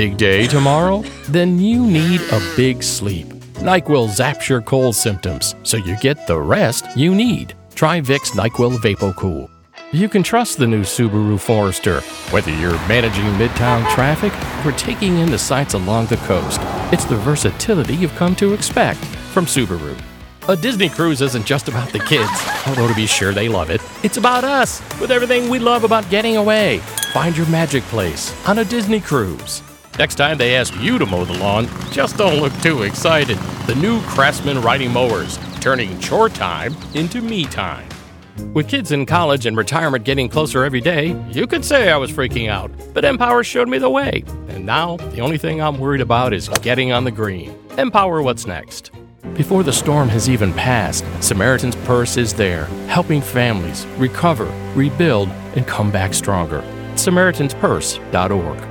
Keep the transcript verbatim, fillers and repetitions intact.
Big day tomorrow? Then you need a big sleep. NyQuil zaps your cold symptoms, so you get the rest you need. Try Vicks NyQuil VapoCool. You can trust the new Subaru Forester, whether you're managing midtown traffic or taking in the sights along the coast. It's the versatility you've come to expect from Subaru. A Disney cruise isn't just about the kids, although to be sure they love it. It's about us, with everything we love about getting away. Find your magic place on a Disney cruise. Next time they ask you to mow the lawn, just don't look too excited. The new Craftsman riding mowers, turning chore time into me time. With kids in college and retirement getting closer every day, you could say I was freaking out, but Empower showed me the way. And now, the only thing I'm worried about is getting on the green. Empower what's next. Before the storm has even passed, Samaritan's Purse is there, helping families recover, rebuild, and come back stronger. Samaritans Purse dot org.